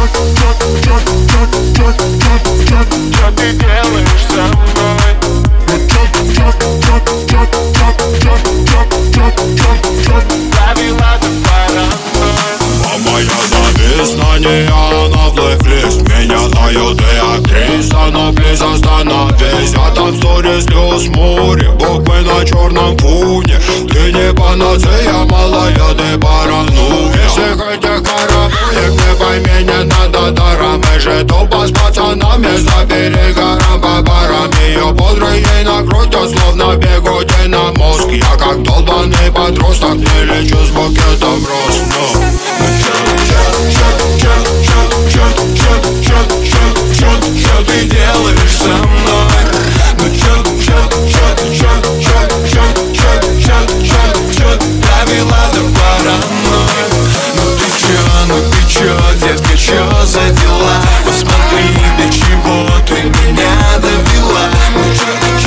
Что ты делаешь со мной? Правила ты паранойя. Моя зависнание, она в блэк-лист. Меня знают и актриса, но плиз остановись. Я там в сторис слез море, буквы на черном фоне. Ты не панацея, малая, ты паранойя. Всех этих карабулек, не пойми, не надо даром. Мы же тупо с пацанами за перегором по барам. Ее бодрый ей накрутят, словно бегуди на мозг. Я как долбаный подросток, не лечу с букетом роз. Что ты делаешь со мной? Ну чё довела до паранойи? Ну ты чё, детка, чё за дела? Посмотри, до чего ты меня довела. Ну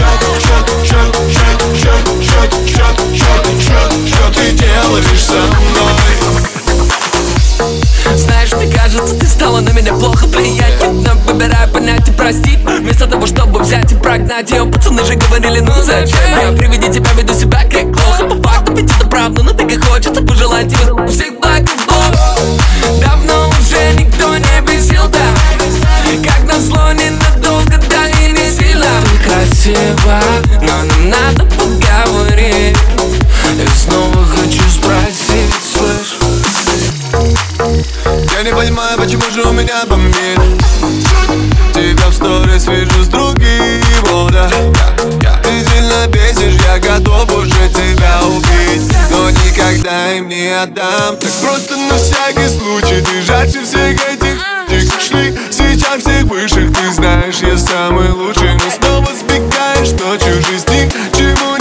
чё ты делаешь со мной? Знаешь, мне кажется, ты стала на меня плохо влиять. Но выбираю понять и простить, вместо того, чтобы взять и прогнать ее. Пацаны же говорили, ну зачем? Я при виде тебя веду себя как плохо. По факту ведь это правда, но так и хочется пожелать тебе всех благ и благ. Давно уже никто не бесил так, как назло ненадолго, да и не сильно. Ты красива, но нам надо поговорить. И снова хочу спросить, слышь. Я не понимаю, почему же у меня бомбит. Тебя в сторис вижу с другим, о да. Ты сильно бесишь, я готов уже тебя убить, но никогда им не отдам. Так просто на всякий случай, ты жарче всех этих шли. Сейчас всех высших, ты знаешь, я самый лучший. Но снова сбегаешь ночью жизни, чему